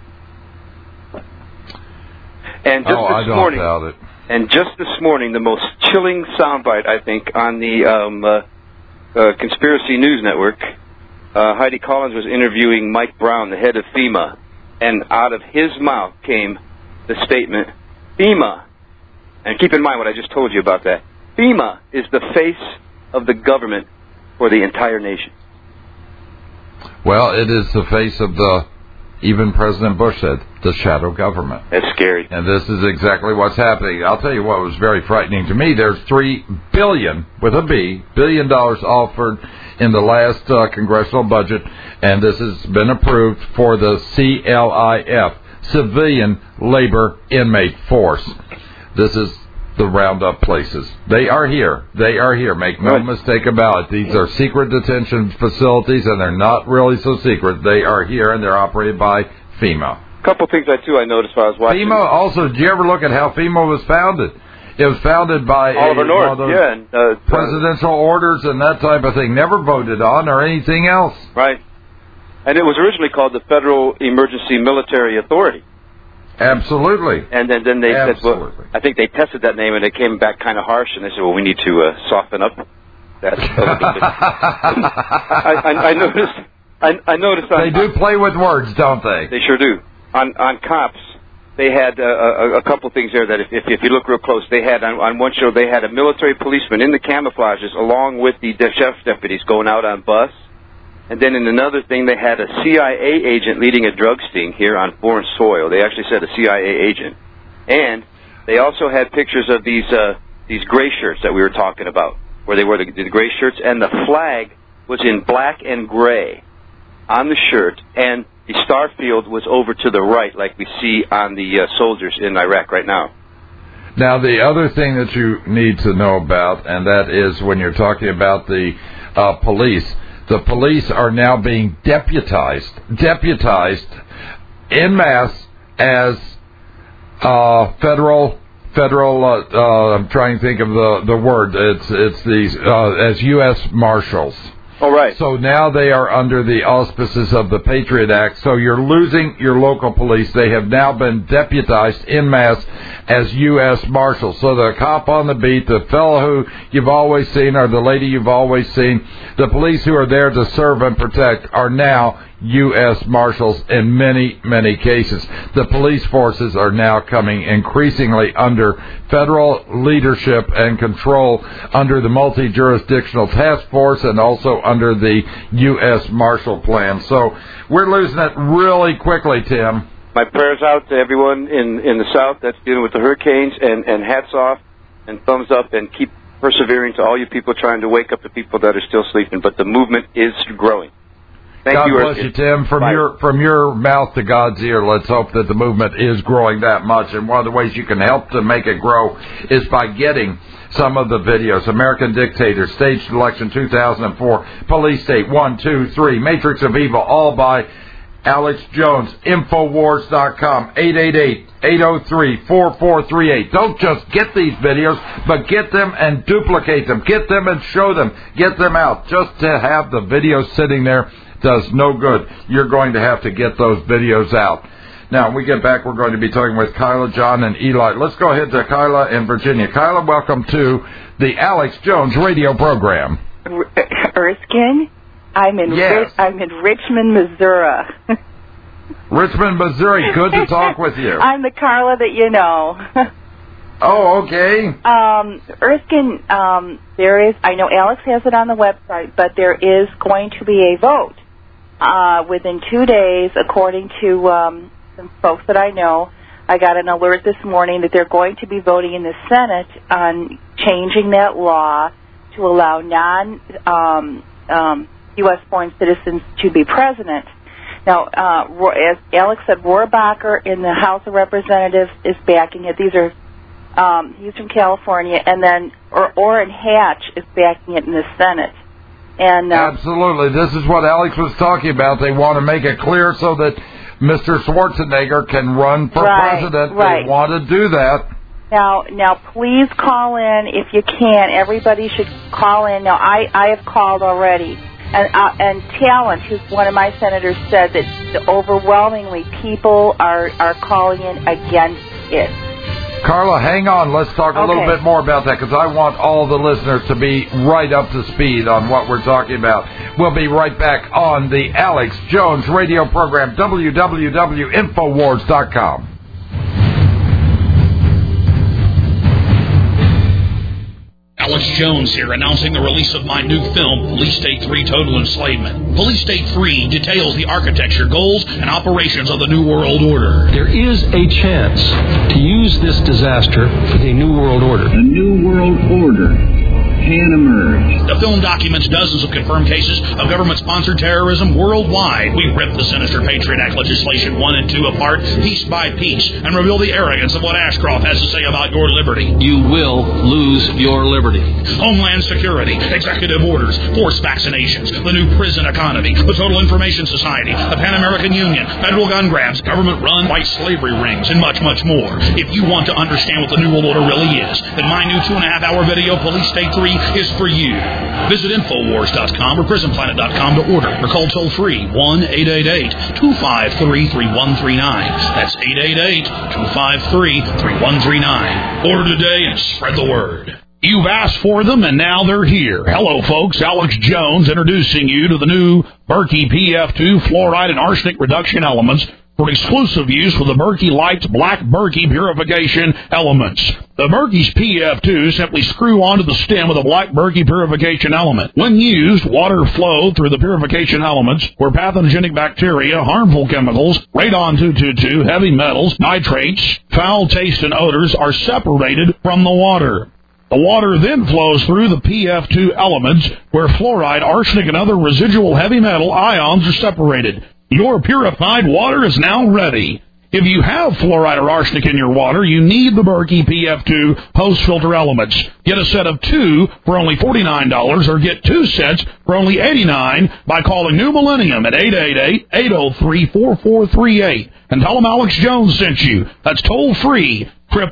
And just this morning, the most chilling soundbite, I think, on the Conspiracy News Network, Heidi Collins was interviewing Mike Brown, the head of FEMA, and out of his mouth came the statement, FEMA, and keep in mind what I just told you about that, FEMA is the face of the government for the entire nation. Well, it is the face of even President Bush said, the shadow government. That's scary. And this is exactly what's happening. I'll tell you what was very frightening to me. There's $3 billion, with a B, $billion offered in the last congressional budget, and this has been approved for the CLIF, Civilian Labor Inmate Force. This is the roundup places. They are here. They are here. Make no mistake about it. These are secret detention facilities, and they're not really so secret. They are here, and they're operated by FEMA. A couple things I noticed while I was watching. FEMA also, did you ever look at how FEMA was founded? It was founded by Oliver North, presidential orders and that type of thing. Never voted on or anything else. Right. And it was originally called the Federal Emergency Military Authority. Absolutely. And then they said, well, I think they tested that name and it came back kind of harsh, and they said, well, we need to soften up that. I noticed. They do play with words, don't they? They sure do. On cops, they had a couple things there that if you look real close, they had on one show they had a military policeman in the camouflages along with the sheriff's deputies going out on bus. And then in another thing, they had a CIA agent leading a drug sting here on foreign soil. They actually said a CIA agent. And they also had pictures of these gray shirts that we were talking about, where they wore the gray shirts, and the flag was in black and gray on the shirt, and the star field was over to the right, like we see on the soldiers in Iraq right now. Now, the other thing that you need to know about, and that is when you're talking about the police, the police are now being deputized en masse as federal. I'm trying to think of the word. It's these as U.S. Marshals. Oh, right. So now they are under the auspices of the Patriot Act. So you're losing your local police. They have now been deputized en masse as U.S. Marshals. So the cop on the beat, the fellow who you've always seen or the lady you've always seen, the police who are there to serve and protect are now U.S. Marshals in many, many cases. The police forces are now coming increasingly under federal leadership and control under the multi-jurisdictional task force and also under the U.S. Marshal Plan. So we're losing it really quickly, Tim. My prayers out to everyone in the South that's dealing with the hurricanes, and hats off and thumbs up, and keep persevering to all you people trying to wake up the people that are still sleeping. But the movement is growing. God bless you, Tim. From your mouth to God's ear, let's hope that the movement is growing that much. And one of the ways you can help to make it grow is by getting some of the videos. American Dictator, Staged Election 2004, Police State 1, 2, 3, Matrix of Evil, all by Alex Jones, Infowars.com, 888-803-4438. Don't just get these videos, but get them and duplicate them. Get them and show them. Get them out. Just to have the videos sitting there does no good. You're going to have to get those videos out. Now, when we get back, we're going to be talking with Kyla, John, and Eli. Let's go ahead to Kyla in Virginia. Kyla, welcome to the Alex Jones radio program. Erskine? I'm in Richmond, Missouri. Richmond, Missouri. Good to talk with you. I'm the Carla that you know. Oh, okay. Erskine, there is, I know Alex has it on the website, but there is going to be a vote within 2 days, according to some folks that I know. I got an alert this morning that they're going to be voting in the Senate on changing that law to allow U.S. foreign citizens to be president. Now, as Alex said, Rohrabacher in the House of Representatives is backing it. These are he's from California, and then Orrin Hatch is backing it in the Senate. And absolutely, this is what Alex was talking about. They want to make it clear so that Mr. Schwarzenegger can run for president. They want to do that. Now, please call in if you can. Everybody should call in. Now, I have called already. And Talent, who's one of my senators, said that overwhelmingly people are calling in against it. Carla, hang on. Let's talk a little bit more about that, because I want all the listeners to be right up to speed on what we're talking about. We'll be right back on the Alex Jones radio program, www.infowars.com. Alex Jones here, announcing the release of my new film, Police State 3 Total Enslavement. Police State 3 details the architecture, goals, and operations of the New World Order. There is a chance to use this disaster for the New World Order. The New World Order can emerge. The film documents dozens of confirmed cases of government-sponsored terrorism worldwide. We rip the sinister Patriot Act legislation 1 and 2 apart, piece by piece, and reveal the arrogance of what Ashcroft has to say about your liberty. You will lose your liberty. Homeland Security, executive orders, forced vaccinations, the new prison economy, the Total Information Society, the Pan American Union, federal gun grabs, government-run white slavery rings, and much, much more. If you want to understand what the New World Order really is, then my new 2.5-hour video, Police State 3, is for you. Visit Infowars.com or PrisonPlanet.com to order, or call toll-free 1-888-253-3139. That's 888-253-3139. Order today and spread the word. You've asked for them, and now they're here. Hello, folks. Alex Jones introducing you to the new Berkey PF2 fluoride and arsenic reduction elements for exclusive use with the Berkey Lights Black Berkey Purification Elements. The Berkey's PF2 simply screw onto the stem of the Black Berkey Purification Element. When used, water flow through the purification elements where pathogenic bacteria, harmful chemicals, radon-222, heavy metals, nitrates, foul taste, and odors are separated from the water. The water then flows through the PF2 elements where fluoride, arsenic, and other residual heavy metal ions are separated. Your purified water is now ready. If you have fluoride or arsenic in your water, you need the Berkey PF2 post-filter elements. Get a set of 2 for only $49 or get 2 sets for only $89 by calling New Millennium at 888-803-4438 and tell them Alex Jones sent you. That's toll-free,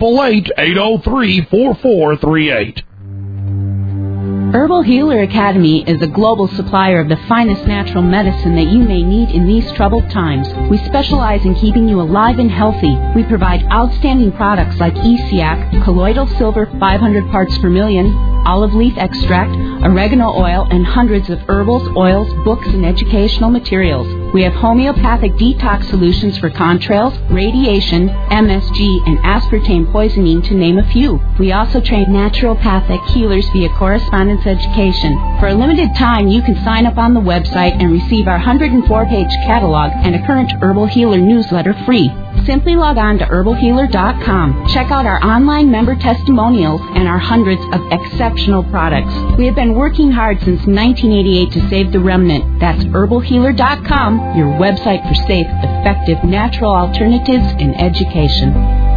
888-803-4438. Herbal Healer Academy is a global supplier of the finest natural medicine that you may need in these troubled times. We specialize in keeping you alive and healthy. We provide outstanding products like ESIAC, colloidal silver 500 parts per million, olive leaf extract, oregano oil, and hundreds of herbals, oils, books, and educational materials. We have homeopathic detox solutions for contrails, radiation, MSG, and aspartame poisoning, to name a few. We also train naturopathic healers via correspondence education. For a limited time, you can sign up on the website and receive our 104-page catalog and a current Herbal Healer newsletter free. Simply log on to herbalhealer.com. Check out our online member testimonials and our hundreds of exceptional products. We have been working hard since 1988 to save the remnant. That's herbalhealer.com, your website for safe, effective, natural alternatives in education.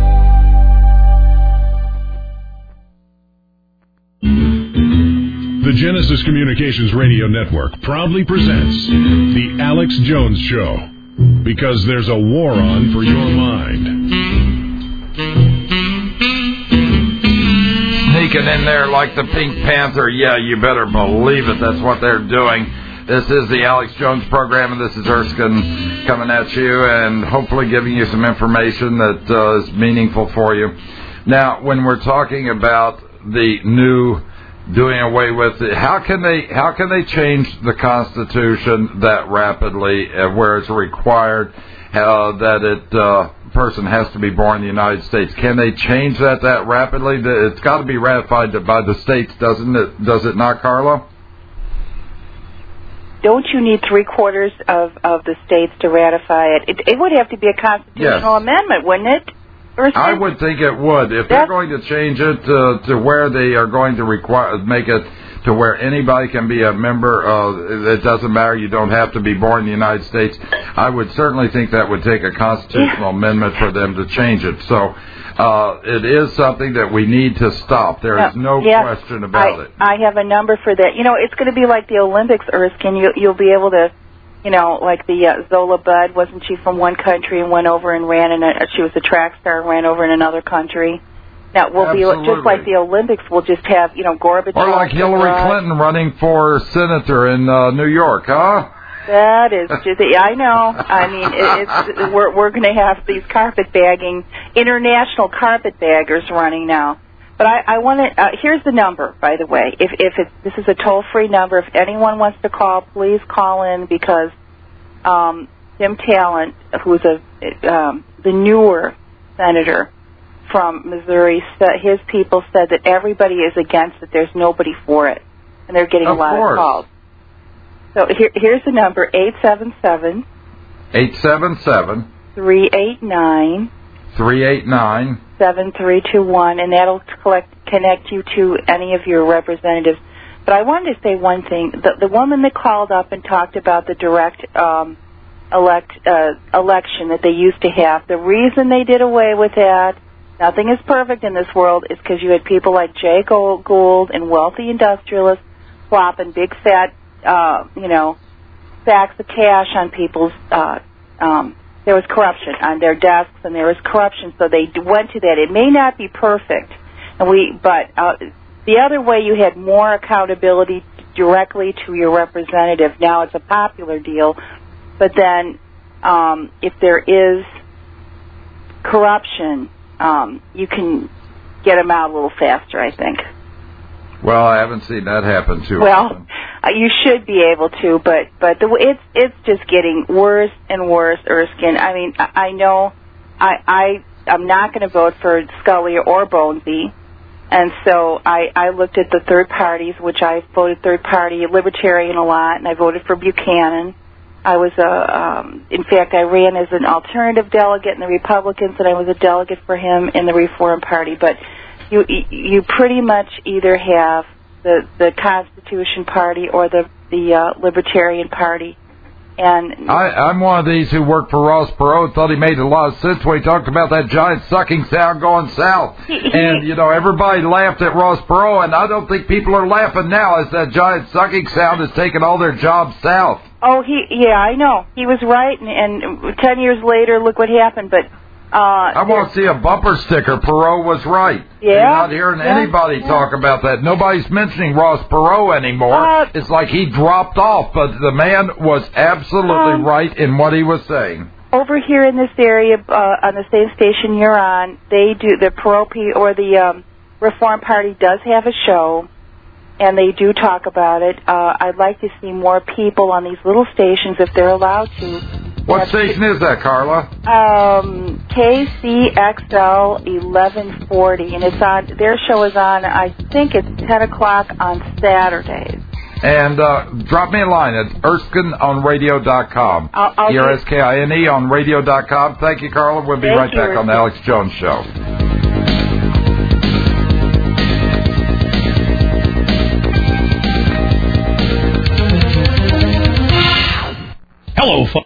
The Genesis Communications Radio Network proudly presents The Alex Jones Show. because there's a war on for your mind. Sneaking in there like the Pink Panther, yeah, you better believe it. That's what they're doing. This is the Alex Jones program, and this is Erskine coming at you and hopefully giving you some information that is meaningful for you. Now, when we're talking about the new doing away with it, how can they change the Constitution that rapidly, where it's required that person has to be born in the United States? Can they change that rapidly? It's got to be ratified by the states, doesn't it? Does it not, Carla? Don't you need 3/4 of the states to ratify it? It would have to be a constitutional amendment, wouldn't it? I would think it would. If they're going to change it to where they are going to make it to where anybody can be a member, it doesn't matter, you don't have to be born in the United States, I would certainly think that would take a constitutional amendment for them to change it. So it is something that we need to stop. There is no question about it. I have a number for that. You know, it's going to be like the Olympics, Erskine. You'll be able to, you know, like the Zola Budd, wasn't she from one country and went over and ran she was a track star and ran over in another country. Now, we'll be just like the Olympics, we'll just have, you know, Gorbachev. Or like Hillary Clinton running for senator in New York, huh? That is just, I know. I mean, we're going to have these international carpetbaggers running now. But I want to, here's the number, by the way. This is a toll-free number. If anyone wants to call, please call in, because Tim Talent, who's the newer senator from Missouri, his people said that everybody is against it. There's nobody for it. And they're getting a lot of calls. So here's the number, 877. 389. 7321, and that'll connect you to any of your representatives. But I wanted to say one thing. The woman that called up and talked about the direct election that they used to have, the reason they did away with that, nothing is perfect in this world, is because you had people like Jay Gould and wealthy industrialists flopping big fat, sacks of cash on people's there was corruption on their desks, and there was corruption, so they went to that. It may not be perfect, but the other way, you had more accountability directly to your representative. Now it's a popular deal, but then if there is corruption, you can get them out a little faster, I think. Well, I haven't seen that happen too often. You should be able to, but it's just getting worse and worse, Erskine. I mean, I know I'm not going to vote for Scully or Bonesy, and so I looked at the third parties, which I voted third party Libertarian a lot, and I voted for Buchanan. I was in fact, I ran as an alternative delegate in the Republicans, and I was a delegate for him in the Reform Party. But you pretty much either have the Constitution Party or the Libertarian Party. And I'm one of these who worked for Ross Perot, thought he made a lot of sense when he talked about that giant sucking sound going south. And, everybody laughed at Ross Perot, and I don't think people are laughing now as that giant sucking sound is taking all their jobs south. Oh, I know. He was right, and 10 years later, look what happened. But I want to see a bumper sticker. Perot was right. Yeah. You're not hearing anybody talk about that. Nobody's mentioning Ross Perot anymore. It's like he dropped off, but the man was absolutely right in what he was saying. Over here in this area, on the same station you're on, they do, the Perot or the Reform Party does have a show, and they do talk about it. I'd like to see more people on these little stations if they're allowed to. What station is that, Carla? KCXL 1140, and it's on. Their show is on. I think it's 10 o'clock on Saturdays. And drop me a line at ErskineOnRadio.com. ERSKINE on radio.com. Thank you, Carla. We'll be right back on the Alex Jones Show. Hello, folks.